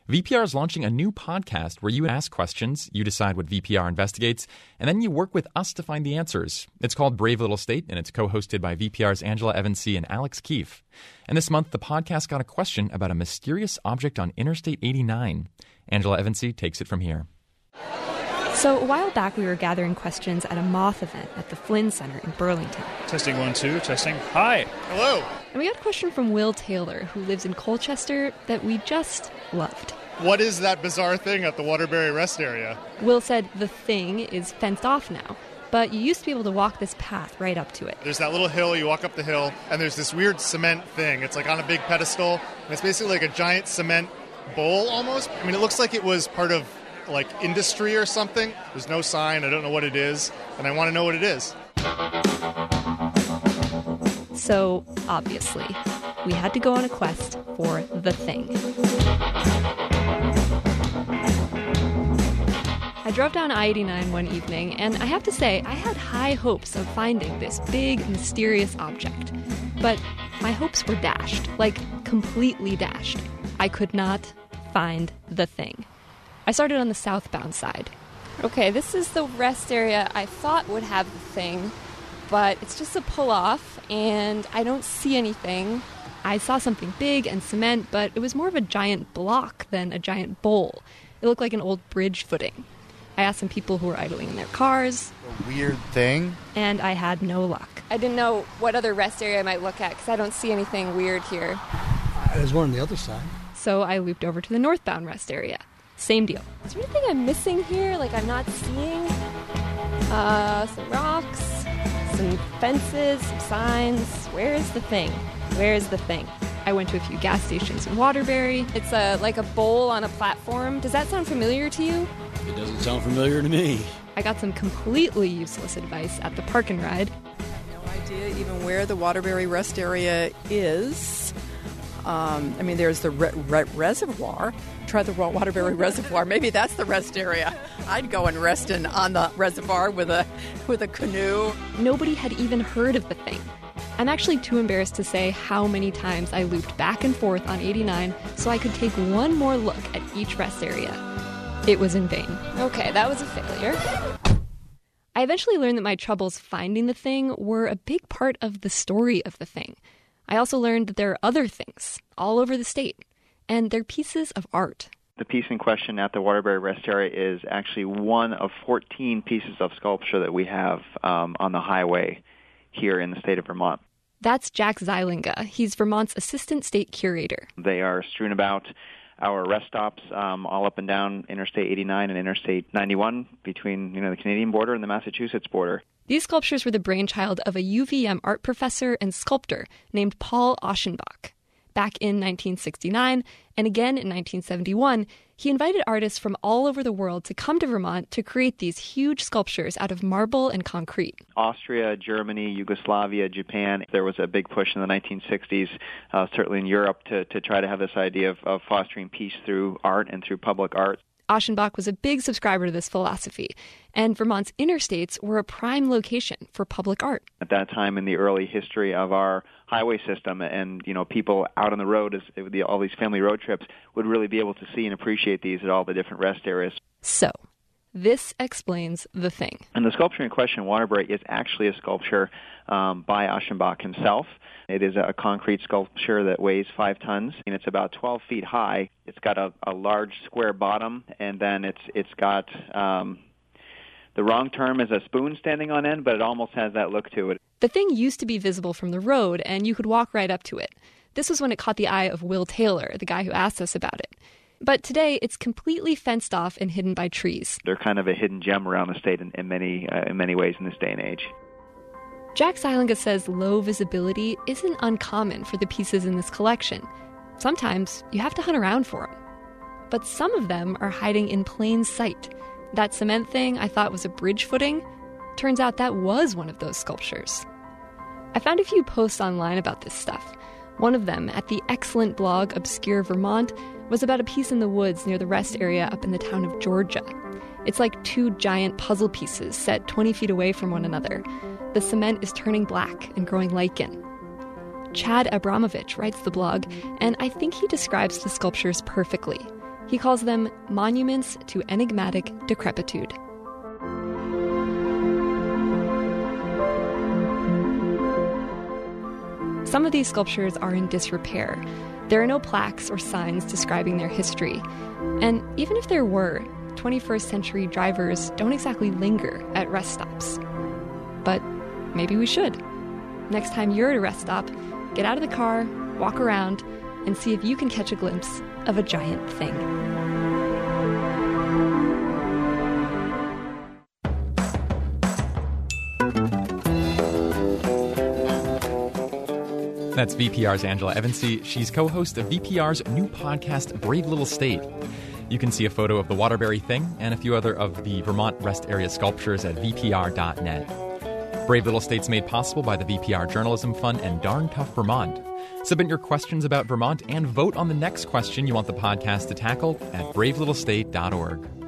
VPR is launching a new podcast where you ask questions, you decide what VPR investigates, and then you work with us to find the answers. It's called Brave Little State, and it's co-hosted by VPR's Angela Evansy and Alex Keefe. And this month, the podcast got a question about a mysterious object on Interstate 89. Angela Evansy takes it from here. So a while back, we were gathering questions at a moth event at the Flynn Center in Burlington. Testing 1, 2, testing. Hi. Hello. And we got a question from Will Taylor, who lives in Colchester, that we just loved. What is that bizarre thing at the Waterbury Rest Area? Will said the thing is fenced off now, but you used to be able to walk this path right up to it. There's that little hill, you walk up the hill, and there's this weird cement thing. It's like on a big pedestal, and it's basically like a giant cement bowl almost. I mean, it looks like it was part of like industry or something. There's no sign, I don't know what it is, and I want to know what it is. So, obviously, we had to go on a quest for the thing. I drove down I-89 one evening, and I have to say, I had high hopes of finding this big, mysterious object. But my hopes were dashed, like completely dashed. I could not find the thing. I started on the southbound side. Okay, this is the rest area I thought would have the thing, but it's just a pull-off, and I don't see anything. I saw something big and cement, but it was more of a giant block than a giant bowl. It looked like an old bridge footing. I asked some people who were idling in their cars. A weird thing? And I had no luck. I didn't know what other rest area I might look at, because I don't see anything weird here. There's one on the other side. So I looped over to the northbound rest area. Same deal. Is there anything I'm missing here, like I'm not seeing? Some rocks, some fences, some signs. Where is the thing? Where is the thing? I went to a few gas stations in Waterbury. It's like a bowl on a platform. Does that sound familiar to you? It doesn't sound familiar to me. I got some completely useless advice at the Park and Ride. No idea even where the Waterbury Rest Area is. There's the reservoir. Try the Waterbury Reservoir. Maybe that's the rest area. I'd go and rest on the reservoir with a canoe. Nobody had even heard of the thing. I'm actually too embarrassed to say how many times I looped back and forth on 89 so I could take one more look at each rest area. It was in vain. Okay, that was a failure. I eventually learned that my troubles finding the thing were a big part of the story of the thing. I also learned that there are other things all over the state, and they're pieces of art. The piece in question at the Waterbury Rest Area is actually one of 14 pieces of sculpture that we have on the highway here in the state of Vermont. That's Jack Zeilinga. He's Vermont's assistant state curator. They are strewn about our rest stops all up and down Interstate 89 and Interstate 91 between the Canadian border and the Massachusetts border. These sculptures were the brainchild of a UVM art professor and sculptor named Paul Aschenbach. Back in 1969 and again in 1971, he invited artists from all over the world to come to Vermont to create these huge sculptures out of marble and concrete. Austria, Germany, Yugoslavia, Japan, there was a big push in the 1960s, certainly in Europe, to try to have this idea of fostering peace through art and through public art. Aschenbach was a big subscriber to this philosophy, and Vermont's interstates were a prime location for public art. At that time in the early history of our highway system, and people out on the road, all these family road trips, would really be able to see and appreciate these at all the different rest areas. So, this explains the thing. And the sculpture in question, Waterbury, is actually a sculpture by Aschenbach himself. It is a concrete sculpture that weighs 5 tons, and it's about 12 feet high. It's got a large square bottom, and then it's got, the wrong term is a spoon standing on end, but it almost has that look to it. The thing used to be visible from the road, and you could walk right up to it. This was when it caught the eye of Will Taylor, the guy who asked us about it. But today, it's completely fenced off and hidden by trees. They're kind of a hidden gem around the state in many ways in this day and age. Jack Zeilinga says low visibility isn't uncommon for the pieces in this collection. Sometimes you have to hunt around for them. But some of them are hiding in plain sight. That cement thing I thought was a bridge footing, turns out that was one of those sculptures. I found a few posts online about this stuff. One of them, at the excellent blog Obscure Vermont, was about a piece in the woods near the rest area up in the town of Georgia. It's like 2 giant puzzle pieces set 20 feet away from one another. The cement is turning black and growing lichen. Chad Abramovich writes the blog, and I think he describes the sculptures perfectly. He calls them monuments to enigmatic decrepitude. Some of these sculptures are in disrepair. There are no plaques or signs describing their history. And even if there were, 21st century drivers don't exactly linger at rest stops. But maybe we should. Next time you're at a rest stop, get out of the car, walk around, and see if you can catch a glimpse of a giant thing. That's VPR's Angela Evansy. She's co-host of VPR's new podcast, Brave Little State. You can see a photo of the Waterbury Thing and a few other of the Vermont Rest Area sculptures at VPR.net. Brave Little State's made possible by the VPR Journalism Fund and Darn Tough Vermont. Submit your questions about Vermont and vote on the next question you want the podcast to tackle at bravelittlestate.org.